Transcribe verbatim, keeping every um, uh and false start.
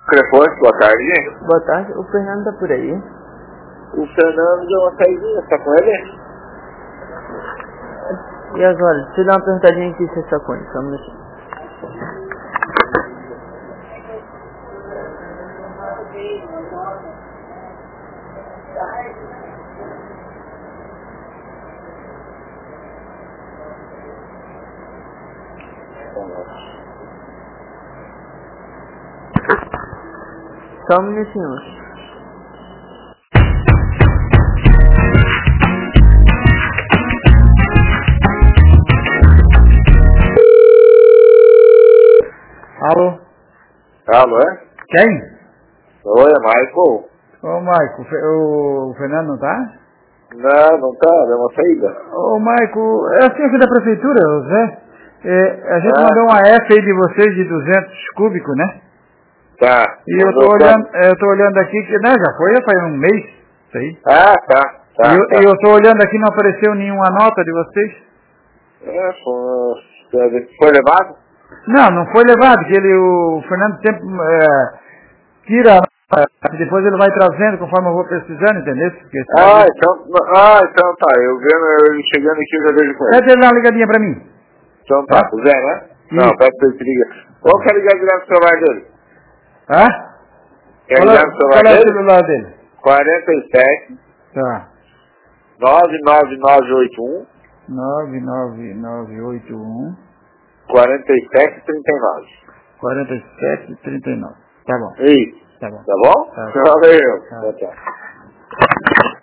Crepôs, boa tarde. Boa tarde, o Fernando tá por aí. O Fernando deu uma saidinha, tá com ele? E agora, deixa eu dar uma perguntadinha aqui se está com ele, só um minutinho. Só um minutinho. Alô? Alô, é? Quem? Oi, é Michael. Ô, Maico, o, Fe- o Fernando não tá? Não, não tá, deu uma saída. Ô, Maico, é assim aqui da prefeitura, o Zé. É, a gente Ah. mandou uma F aí de vocês de duzentos cúbicos, né? Tá. E eu tô Mandou pra- olhando, eu tô olhando aqui, que né, já foi, já faz um mês, isso aí. Ah, tá, tá, e, eu, tá. e eu tô olhando aqui, não apareceu nenhuma nota de vocês. É, foi, foi levado? Não, não foi levado, que ele, o Fernando sempre é, tira, é, depois ele vai trazendo conforme eu vou precisando, entendeu? Porque, Ah, então, ah, então tá, eu vendo, eu chegando aqui eu já vejo com ele. pede ele dar uma ligadinha pra mim. Então tá, Tá. o Zé, né? Não, Isso. pede pra ele te ligar. Qual que é ligar direto no celular dele? Hã? Quer Qual ligar é, no celular qual é o dele? celular dele? quarenta e sete, Tá. nove nove nove oito um, nove nove nove oito um, quarenta e sete, trinta e nove. quarenta e sete, trinta e nove. Tá bom, Isso. tá bom. Tá bom? Tá. Valeu. Tá. Tchau, tchau.